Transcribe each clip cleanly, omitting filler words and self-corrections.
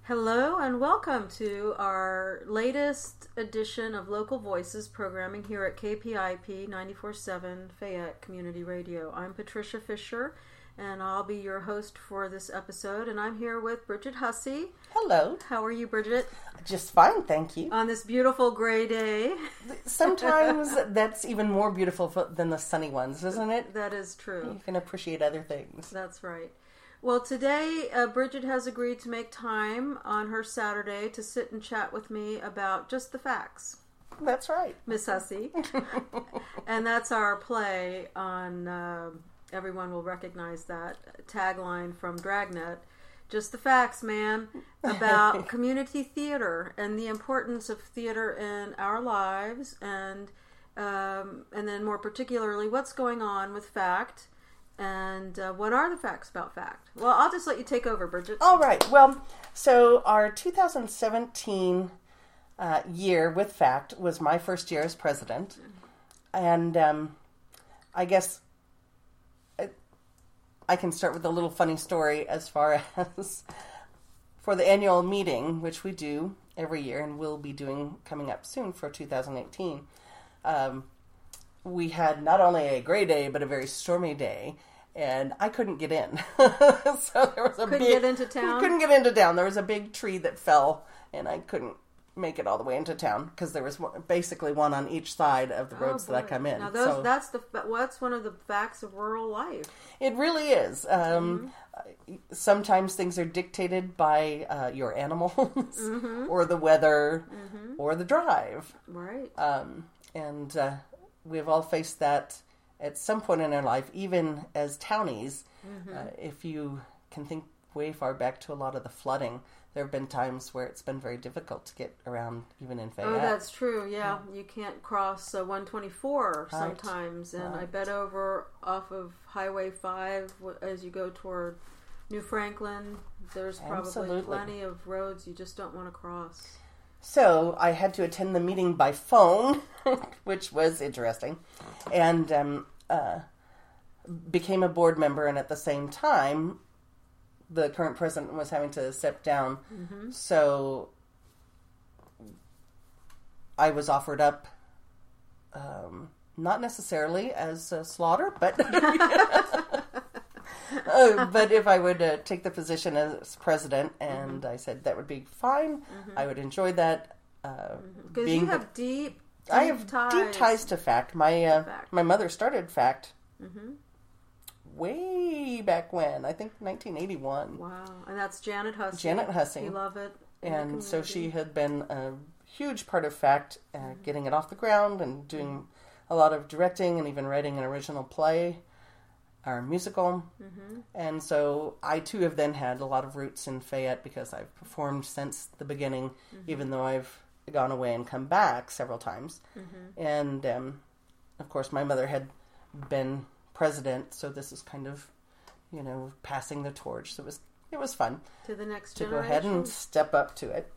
Hello and welcome to our latest edition of Local Voices programming here at KPIP 94.7 Fayette Community Radio. I'm Patricia Fisher and I'll be your host for this episode, and I'm here with Bridget Hussey. Hello. How are you, Bridget? Just fine, thank you. On this beautiful gray day. Sometimes that's even more beautiful than the sunny ones, isn't it? That is true. You can appreciate other things. That's right. Well, today Bridget has agreed to make time on her Saturday to sit and chat with me about just the facts. That's right. Miss Hussey. And that's our play on, everyone will recognize that tagline from Dragnet. Just the facts, man, about community theater and the importance of theater in our lives, and then more particularly what's going on with FACT. And what are the facts about FACT? Well, I'll just let you take over, Bridget. All right. Well, so our 2017 year with FACT was my first year as president. And I guess I can start with a little funny story as far as for the annual meeting, which we do every year and will be doing coming up soon for 2018. We had not only a gray day, but a very stormy day, and I couldn't get in. So there was couldn't get into town? Couldn't get into town. There was a big tree that fell, and I couldn't make it all the way into town, because there was basically one on each side of the roads that I come in. Now that's one of the facts of rural life. It really is. Sometimes things are dictated by your animals, or the weather, or the drive. Right. And we've all faced that at some point in our life, even as townies. If you can think way far back to a lot of the flooding, there have been times where it's been very difficult to get around, even in Fayette. Oh, that's true, yeah. You can't cross 124 sometimes, and I bet over off of Highway 5 as you go toward New Franklin, there's probably plenty of roads you just don't want to cross. So I had to attend the meeting by phone, which was interesting, and became a board member. And at the same time, the current president was having to step down. So I was offered up, not necessarily as a slaughter, but but if I would take the position as president, and I said that would be fine. I would enjoy that. Because you have deep ties to FACT. My mother started FACT way back when, I think 1981. Wow. And that's Janet Hussey. Janet Hussey. You love it. And so she had been a huge part of FACT, getting it off the ground and doing a lot of directing and even writing an original play. Our musical. And so I too have then had a lot of roots in Fayette, because I've performed since the beginning, even though I've gone away and come back several times. And of course my mother had been president, so this is kind of, passing the torch. So it was fun to the next to generation. go ahead and step up to it.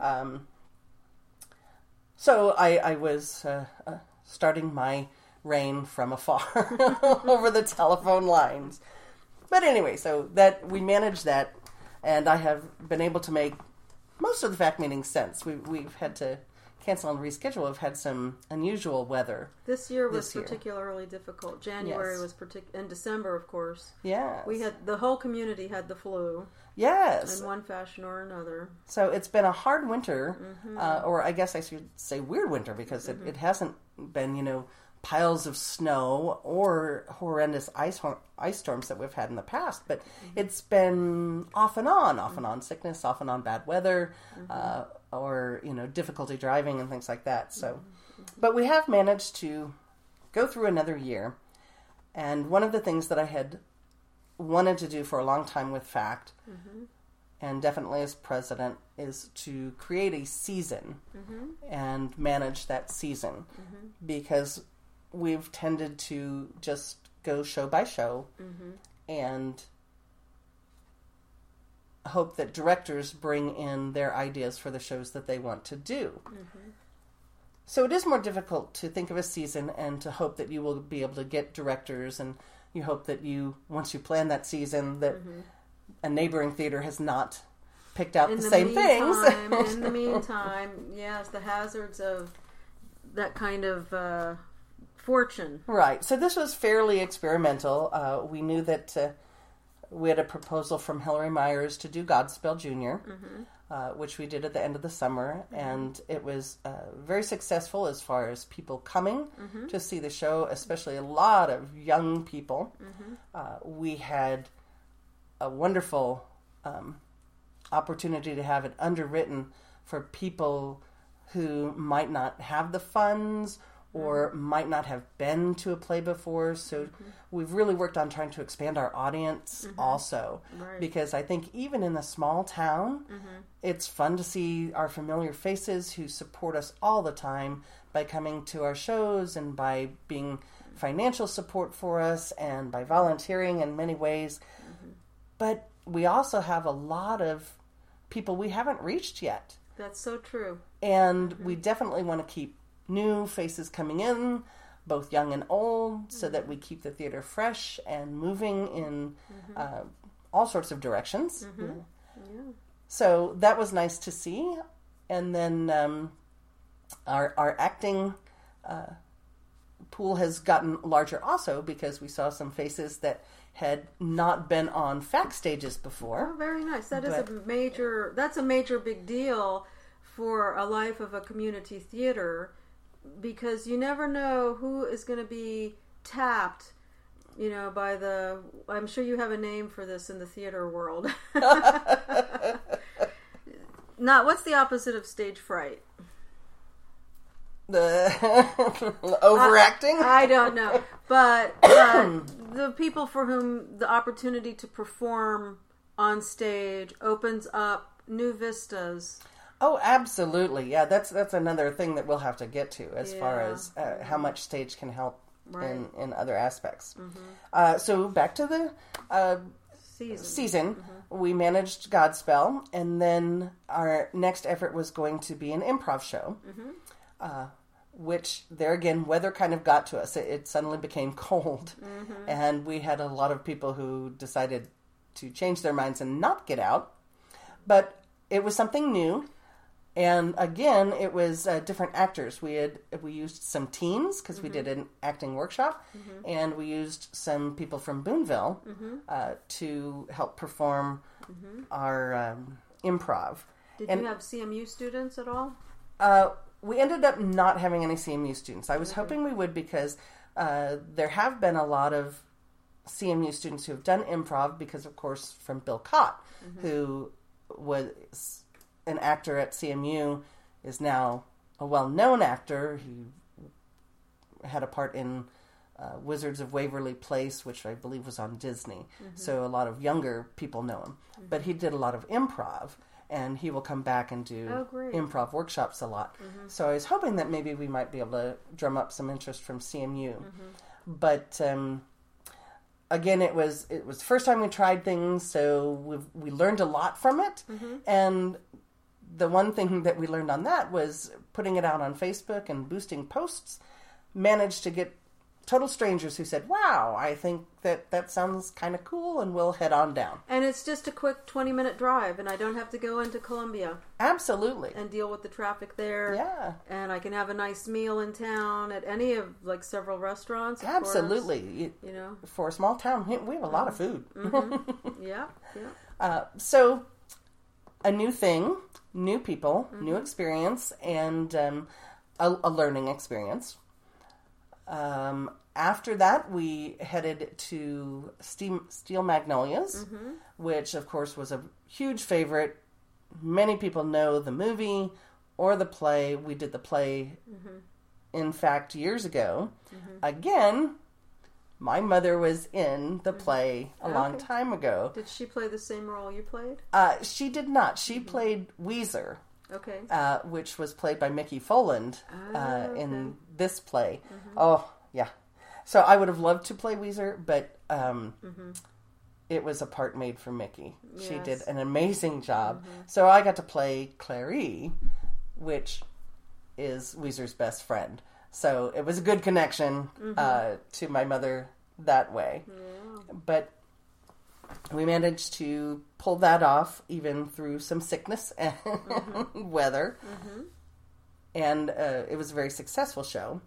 So I was starting my reign from afar over the telephone lines. But anyway, so that we managed that, and I have been able to make most of the FACT meetings since. We've had to cancel and reschedule. We've had some unusual weather. This year was particularly difficult. January was and December, of course. Yeah. The whole community had the flu. Yes. In one fashion or another. So it's been a hard winter, or I guess I should say weird winter, because it hasn't been, piles of snow or horrendous ice storms that we've had in the past, but it's been off and on sickness, off and on bad weather, or difficulty driving and things like that. So, but we have managed to go through another year, and one of the things that I had wanted to do for a long time with FACT, and definitely as president, is to create a season and manage that season, because we've tended to just go show by show and hope that directors bring in their ideas for the shows that they want to do. So it is more difficult to think of a season and to hope that you will be able to get directors, and you hope that once you plan that season, that a neighboring theater has not picked out the same things. In the meantime, yes, the hazards of that kind of fortune. Right. So this was fairly experimental. We knew that we had a proposal from Hillary Myers to do Godspell Jr., which we did at the end of the summer, and it was very successful as far as people coming to see the show, especially a lot of young people. We had a wonderful opportunity to have it underwritten for people who might not have the funds or might not have been to a play before. So we've really worked on trying to expand our audience also. Right. Because I think even in a small town, it's fun to see our familiar faces who support us all the time by coming to our shows and by being financial support for us and by volunteering in many ways. But we also have a lot of people we haven't reached yet. That's so true. And we definitely want to keep new faces coming in, both young and old, so that we keep the theater fresh and moving in all sorts of directions. So that was nice to see. And then our acting pool has gotten larger also because we saw some faces that had not been on fact stages before. Oh, very nice. That's a major big deal for a life of a community theater, because you never know who is going to be tapped, by I'm sure you have a name for this in the theater world. Now, what's the opposite of stage fright? The overacting? I don't know. But the people for whom the opportunity to perform on stage opens up new vistas. Oh, absolutely. Yeah, that's another thing that we'll have to get to as far as how much stage can help in other aspects. So back to the season. We managed Godspell, and then our next effort was going to be an improv show, which there again, weather kind of got to us. It suddenly became cold, and we had a lot of people who decided to change their minds and not get out. But it was something new. And again, it was different actors. We used some teens because we did an acting workshop, and we used some people from Boonville to help perform our improv. Did you have CMU students at all? We ended up not having any CMU students. I was hoping we would, because there have been a lot of CMU students who have done improv because, of course, from Bill Cott, who was an actor at CMU, is now a well-known actor. He had a part in Wizards of Waverly Place, which I believe was on Disney. So a lot of younger people know him. But he did a lot of improv, and he will come back and do improv workshops a lot. So I was hoping that maybe we might be able to drum up some interest from CMU. But again, it was the first time we tried things, so we learned a lot from it. And the one thing that we learned on that was putting it out on Facebook and boosting posts. Managed to get total strangers who said, "Wow, I think that sounds kind of cool, and we'll head on down." And it's just a quick 20-minute drive, and I don't have to go into Columbia. Absolutely. And deal with the traffic there. Yeah. And I can have a nice meal in town at any of several restaurants. Absolutely. For a small town, we have a lot of food. Yeah. So a new thing, new people, new experience, and a learning experience. After that, we headed to Steel Magnolias, which, of course, was a huge favorite. Many people know the movie or the play. We did the play, in fact, years ago. Again, my mother was in the play a long time ago. Did she play the same role you played? She did not. She played Weezer. Okay. Which was played by Mickey Foland in this play. Oh, yeah. So I would have loved to play Weezer, but it was a part made for Mickey. Yes. She did an amazing job. So I got to play Clary, which is Weezer's best friend. So it was a good connection to my mother that way. Yeah. But we managed to pull that off even through some sickness and weather. Mm-hmm. And it was a very successful show.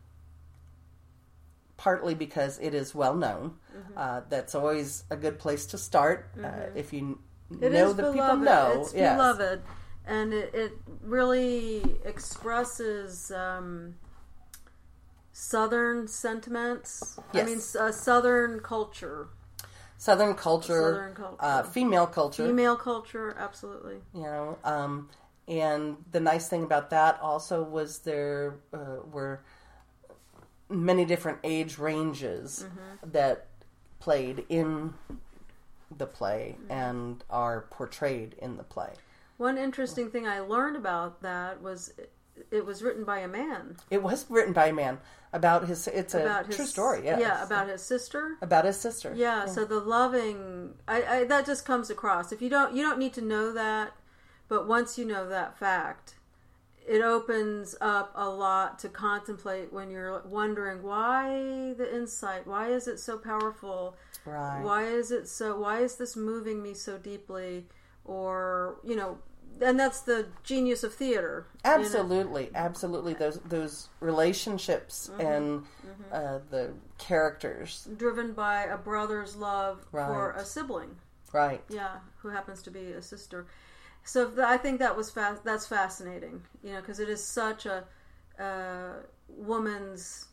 Partly because it is well known. Mm-hmm. That's always a good place to start. If you know that people know. It's beloved. And it really expresses Southern sentiments. Yes. I mean, Southern culture. Southern culture. Female culture. Female culture, absolutely. You know, and the nice thing about that also was there were many different age ranges that played in the play and are portrayed in the play. One interesting thing I learned about that was it was written by a man. It was written by a man about his. It's a true story. Yes. Yeah, about his sister. About his sister. Yeah. So the loving, I that just comes across. If you don't need to know that, but once you know that fact, it opens up a lot to contemplate when you're wondering why the insight. Why is it so powerful? Right. Why is this moving me so deeply? Or and that's the genius of theater. Absolutely, absolutely. Those relationships and the characters driven by a brother's love for a sibling. Right. Yeah, who happens to be a sister. So I think that's fascinating. Because it is such a woman's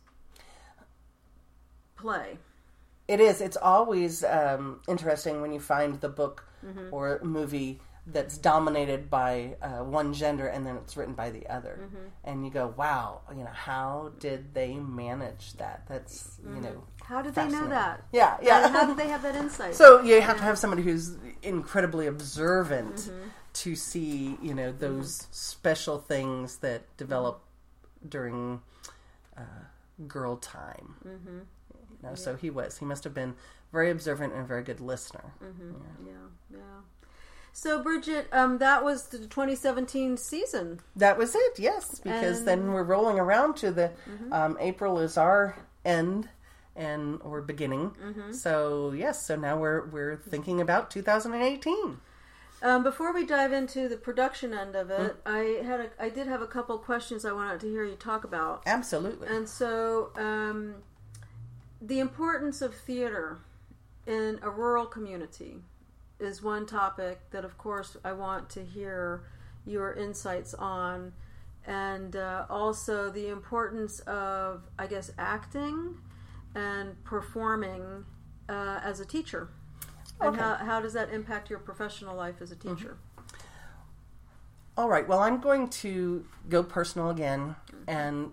play. It is. It's always interesting when you find the book or movie that's dominated by one gender and then it's written by the other. And you go, wow, how did they manage that? That's, how did they know that? Yeah. How did they have that insight? So you have to have somebody who's incredibly observant to see, those special things that develop during girl time. So he must have been very observant and a very good listener. Yeah. So Bridget, that was the 2017 season. That was it, yes, because then we're rolling around to the April is our end or beginning. So yes, so now we're thinking about 2018. Before we dive into the production end of it, I did have a couple questions I wanted to hear you talk about. Absolutely. And so the importance of theater in a rural community is one topic that, of course, I want to hear your insights on. And also the importance of, I guess, acting and performing as a teacher. And how does that impact your professional life as a teacher? All right. Well, I'm going to go personal again. And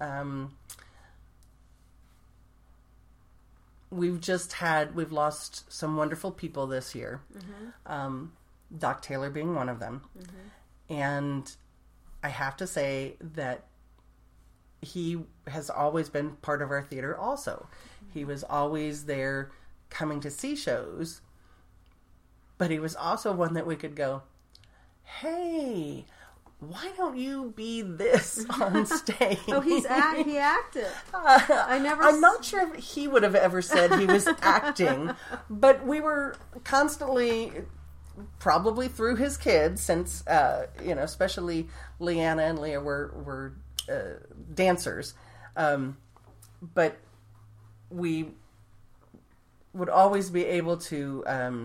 we've lost some wonderful people this year. Doc Taylor being one of them. And I have to say that he has always been part of our theater also. He was always there coming to see shows, but he was also one that we could go, hey, why don't you be this on stage? He acted. I'm not sure if he would have ever said he was acting, but we were constantly, probably through his kids, since especially Leanna and Leah were dancers, but we would always be able to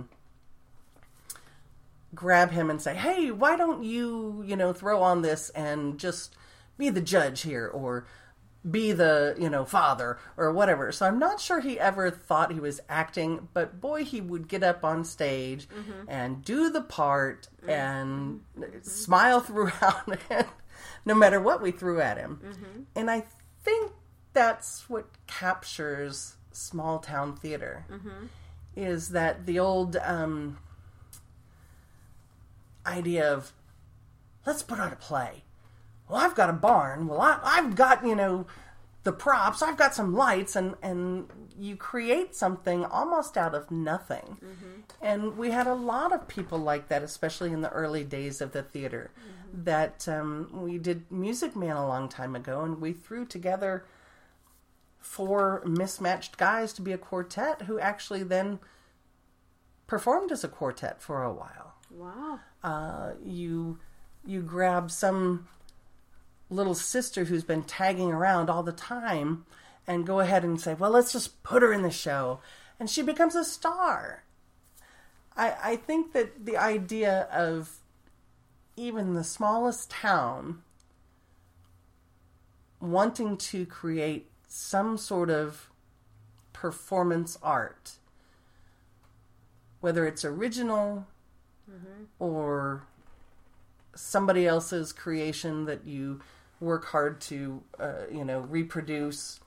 grab him and say, hey, why don't you, throw on this and just be the judge here, or be the, father, or whatever. So I'm not sure he ever thought he was acting, but boy, he would get up on stage and do the part and smile throughout it, no matter what we threw at him. And I think that's what captures small town theater, is that the old idea of, let's put on a play. Well, I've got a barn. Well, I've got, the props. I've got some lights, and you create something almost out of nothing. And we had a lot of people like that, especially in the early days of the theater, that we did Music Man a long time ago, and we threw together 4 mismatched guys to be a quartet who actually then performed as a quartet for a while. Wow. You grab some little sister who's been tagging around all the time and go ahead and say, well, let's just put her in the show. And she becomes a star. I think that the idea of even the smallest town wanting to create some sort of performance art, whether it's original or somebody else's creation that you work hard to, reproduce.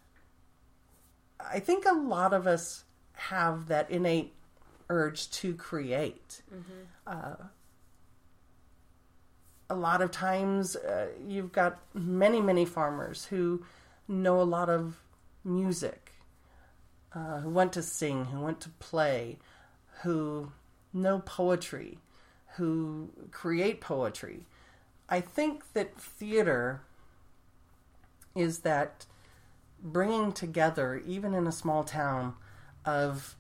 I think a lot of us have that innate urge to create. A lot of times you've got many, many farmers who know a lot of music, who want to sing, who want to play, who know poetry, who create poetry. I think that theater is that bringing together, even in a small town, of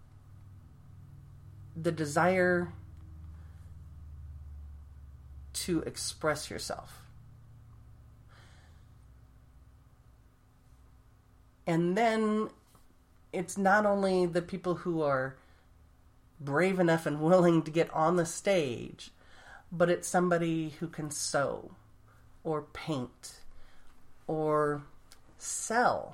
the desire to express yourself. And then it's not only the people who are brave enough and willing to get on the stage, but it's somebody who can sew or paint or sell,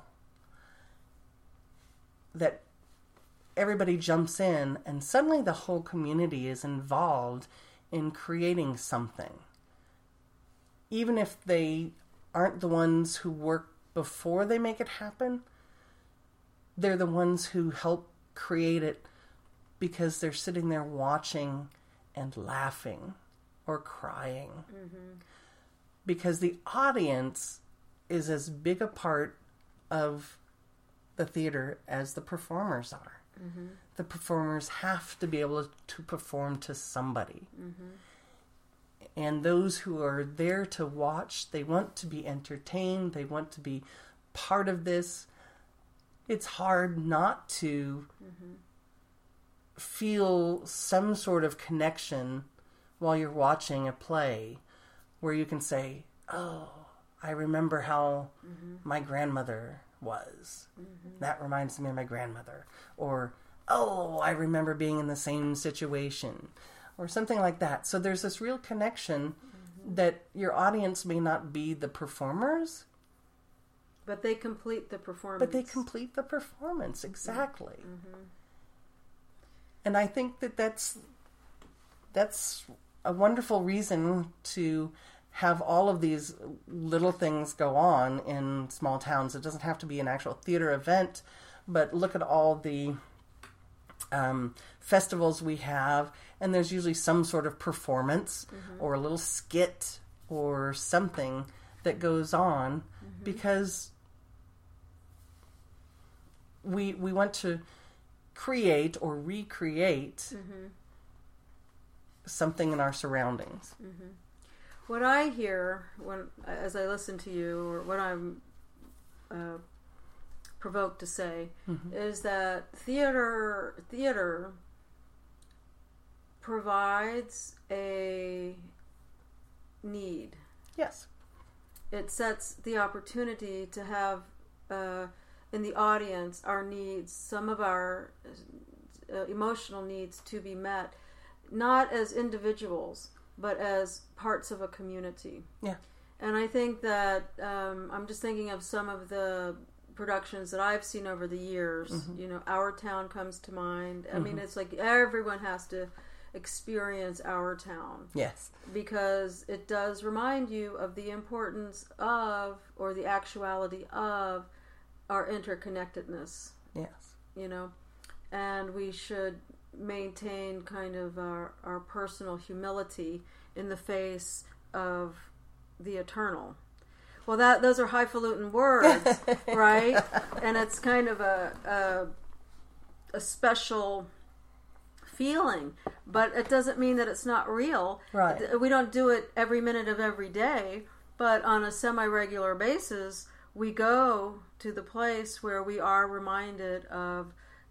that everybody jumps in and suddenly the whole community is involved in creating something. Even if they aren't the ones who work before they make it happen, they're the ones who help create it because they're sitting there watching and laughing or crying. Because the audience is as big a part of the theater as the performers are. The performers have to be able to perform to somebody. And those who are there to watch, they want to be entertained, they want to be part of this. It's hard not to feel some sort of connection while you're watching a play where you can say, oh, I remember how my grandmother was. That reminds me of my grandmother. Or, oh, I remember being in the same situation. Or something like that. So there's this real connection that your audience may not be the performers. But they complete the performance. Exactly. And I think that that's a wonderful reason to have all of these little things go on in small towns. It doesn't have to be an actual theater event, but look at all the festivals we have, and there's usually some sort of performance or a little skit or something that goes on because we want to create or recreate something in our surroundings. What I hear as I listen to you, or what I'm provoked to say, is that theater provides a need. Yes. It sets the opportunity to have in the audience our needs, some of our emotional needs to be met, not as individuals, but as parts of a community. Yeah. And I think that I'm just thinking of some of the productions that I've seen over the years. Our Town comes to mind. I mean, it's like everyone has to experience Our Town. Yes. Because it does remind you of the importance of, or the actuality of, our interconnectedness. Yes. And we should maintain kind of our personal humility in the face of the eternal. Well, those are highfalutin words, right? And it's kind of a special feeling, but it doesn't mean that it's not real. Right. We don't do it every minute of every day, but on a semi-regular basis, we go to the place where we are reminded of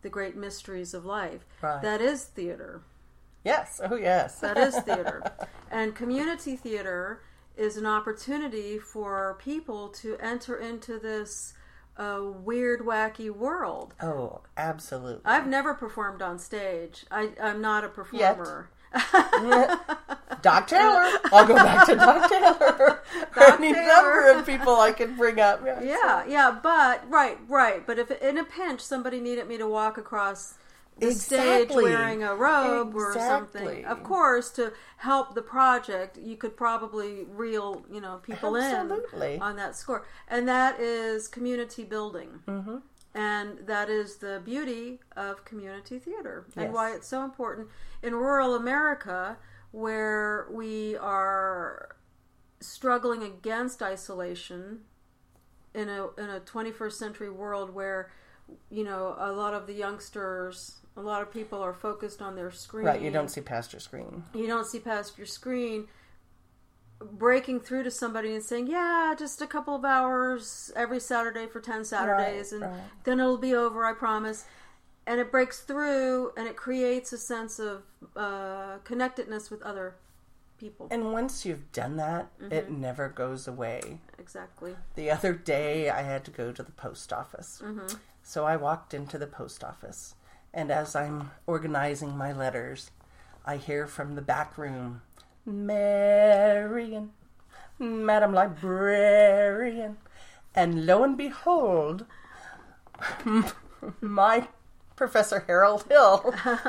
the great mysteries of life. Right. That is theater. Yes. Oh, yes. That is theater. And community theater is an opportunity for people to enter into this weird, wacky world. Oh, absolutely. I've never performed on stage. I'm not a performer. Doc Taylor. I'll go back to Doc Taylor. Any number of people I could bring up. Yeah, but right. But if in a pinch somebody needed me to walk across the stage wearing a robe or something, of course, to help the project, you could probably reel people in on that score, and that is community building. Mm-hmm. And that is the beauty of community theater, and why it's so important in rural America, where we are struggling against isolation in a 21st century world where a lot of the youngsters, a lot of people are focused on their screen. Right, you don't see past your screen. You don't see past your screen. Breaking through to somebody and saying, yeah, just a couple of hours every Saturday for 10 Saturdays, and then it'll be over, I promise. And it breaks through, and it creates a sense of connectedness with other people. And once you've done that, it never goes away. Exactly. The other day, I had to go to the post office. Mm-hmm. So I walked into the post office, and as I'm organizing my letters, I hear from the back room, Marian, Madam Librarian. And lo and behold, my Professor Harold Hill,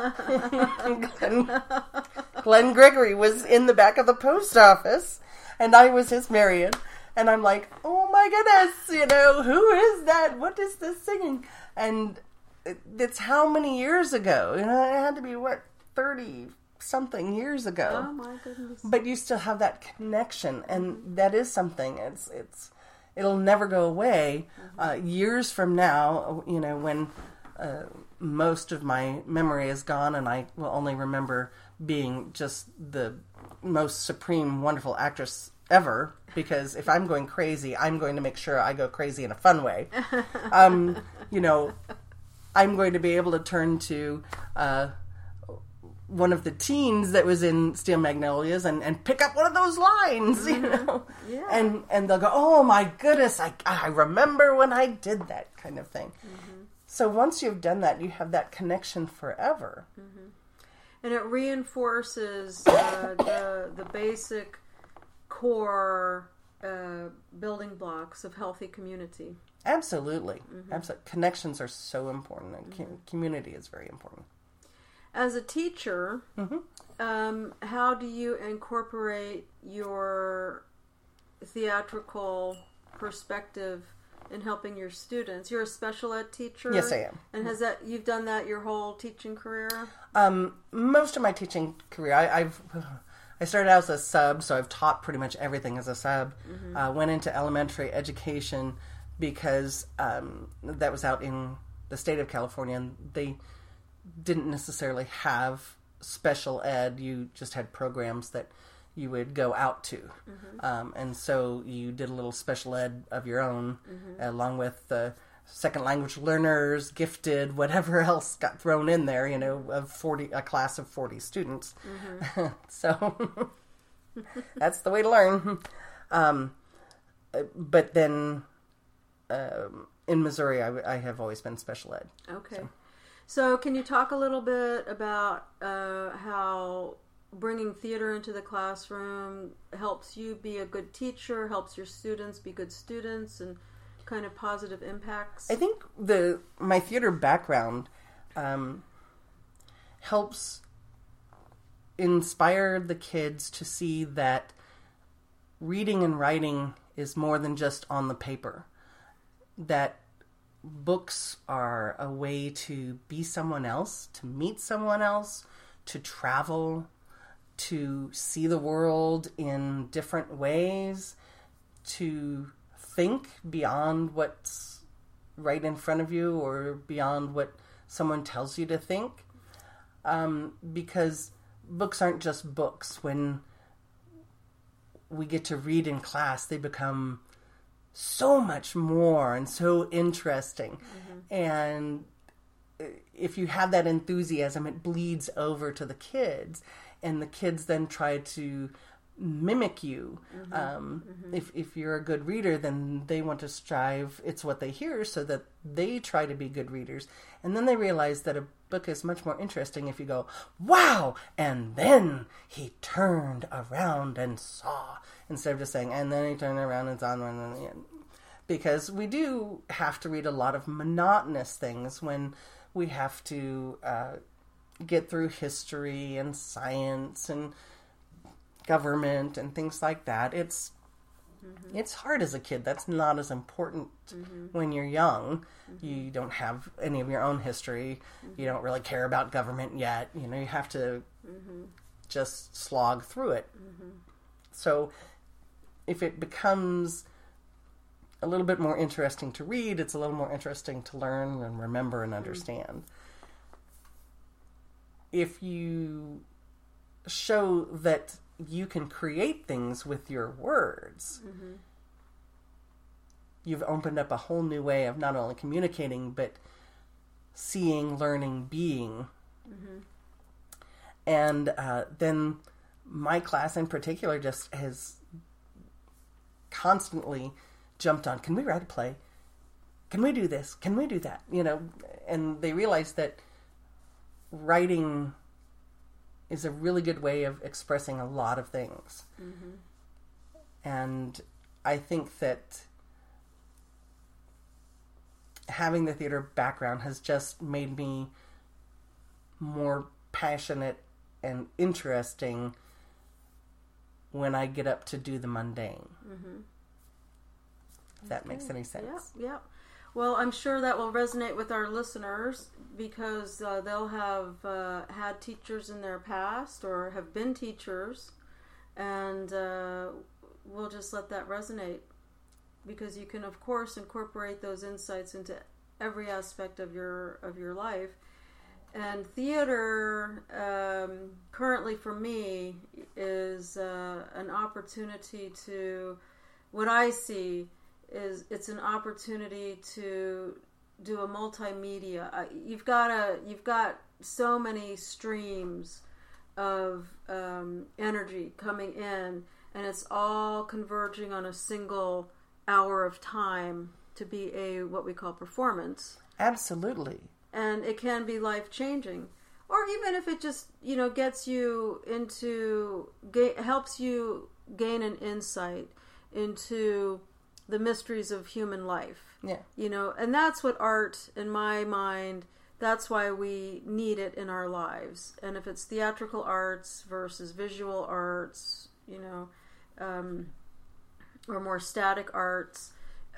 Glenn Gregory, was in the back of the post office, and I was his Marian. And I'm like, oh my goodness, who is that? What is this singing? And it's how many years ago? It had to be, 30-something years ago. Oh my goodness. But you still have that connection, and that is something. It'll never go away. Years from now, when most of my memory is gone, and I will only remember being just the most supreme, wonderful actress ever, because if I'm going crazy, I'm going to make sure I go crazy in a fun way. I'm going to be able to turn to one of the teens that was in Steel Magnolias and pick up one of those lines, Yeah. And they'll go, oh my goodness, I remember when I did that kind of thing. Mm-hmm. So once you've done that, you have that connection forever. Mm-hmm. And it reinforces the basic core building blocks of healthy community. Absolutely. Connections are so important, and community is very important. As a teacher, how do you incorporate your theatrical perspective in helping your students? You're a special ed teacher? Yes, I am. And you've done that your whole teaching career? Most of my teaching career, I started out as a sub, so I've taught pretty much everything as a sub. Went into elementary education because that was out in the state of California, and they didn't necessarily have special ed. You just had programs that you would go out to. And so you did a little special ed of your own, along with second language learners, gifted, whatever else got thrown in there, a class of 40 students. So that's the way to learn. But then in Missouri, I have always been special ed. Okay. So can you talk a little bit about how bringing theater into the classroom helps you be a good teacher, helps your students be good students, and kind of positive impacts? I think my theater background helps inspire the kids to see that reading and writing is more than just on the paper. That books are a way to be someone else, to meet someone else, to travel, to see the world in different ways, to think beyond what's right in front of you or beyond what someone tells you to think. Because books aren't just books. When we get to read in class, they become so much more and so interesting. And if you have that enthusiasm, it bleeds over to the kids, and the kids then try to mimic you. If you're a good reader, then they want to strive. It's what they hear, so that they try to be good readers. And then they realize that a book is much more interesting if you go, wow, and then he turned around and saw, instead of just saying, and then he turned around and saw, because we do have to read a lot of monotonous things when we have to get through history and science and government and things like that. It's hard as a kid. That's not as important when you're young. You don't have any of your own history. You don't really care about government yet. You have to just slog through it. So if it becomes a little bit more interesting to read, it's a little more interesting to learn and remember and understand. If you show that you can create things with your words, you've opened up a whole new way of not only communicating, but seeing, learning, being. And then my class in particular just has constantly jumped on, can we write a play? Can we do this? Can we do that? And they realize that writing is a really good way of expressing a lot of things. And I think that having the theater background has just made me more passionate and interesting when I get up to do the mundane. If that makes any sense. Yeah. Well, I'm sure that will resonate with our listeners, because they'll have had teachers in their past or have been teachers, and we'll just let that resonate, because you can, of course, incorporate those insights into every aspect of your life. And theater, currently for me, is an opportunity to, what I see is it's an opportunity to do a multimedia. You've got so many streams of energy coming in, and it's all converging on a single hour of time to be what we call performance. Absolutely. And it can be life-changing. Or even if it just, gets you into, helps you gain an insight into the mysteries of human life. Yeah. And that's what art, in my mind, that's why we need it in our lives. And if it's theatrical arts versus visual arts, or more static arts,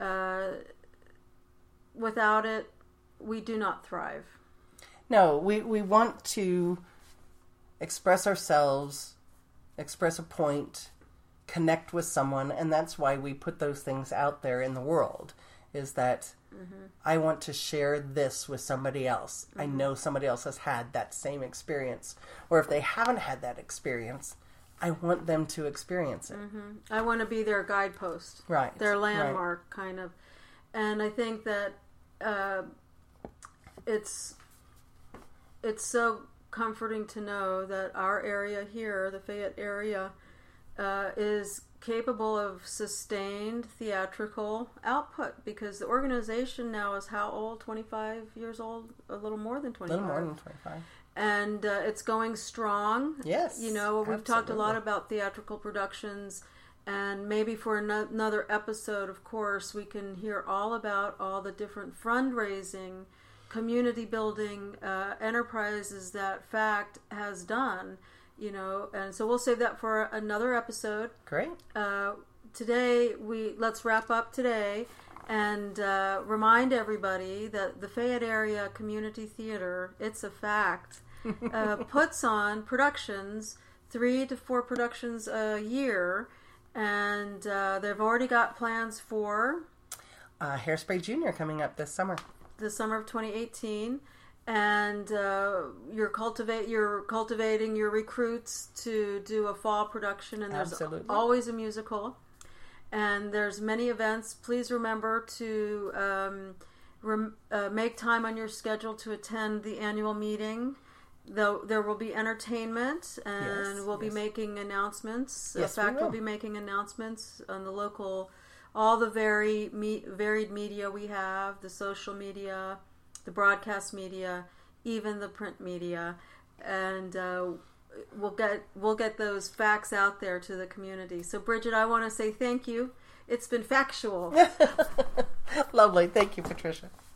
without it, we do not thrive. No, we want to express ourselves, express a point, connect with someone, and that's why we put those things out there in the world, is that I want to share this with somebody else. I know somebody else has had that same experience, or if they haven't had that experience, I want them to experience it. I want to be their guidepost, right? Their landmark, kind of. And I think that it's so comforting to know that our area here, the Fayette area, is capable of sustained theatrical output, because the organization now is how old? 25 years old? A little more than 25. A little more than 25. And it's going strong. Yes. We've talked a lot about theatrical productions, and maybe for another episode, of course, we can hear all about all the different fundraising, community building enterprises that FACT has done. And so we'll save that for another episode. Great. Today, let's wrap up today and remind everybody that the Fayette Area Community Theater, it's a fact, puts on productions, 3 to 4 productions a year, and they've already got plans for Hairspray Junior coming up this summer. The summer of 2018. And you're cultivating your recruits to do a fall production, and there's always a musical, and there's many events. Please remember to make time on your schedule to attend the annual meeting. Though there will be entertainment, and we'll be making announcements. Yes, in fact, we'll be making announcements on the local, all the varied media we have, the social media, the broadcast media, even the print media, and we'll get those facts out there to the community. So, Bridget, I want to say thank you. It's been factual. Lovely. Thank you, Patricia.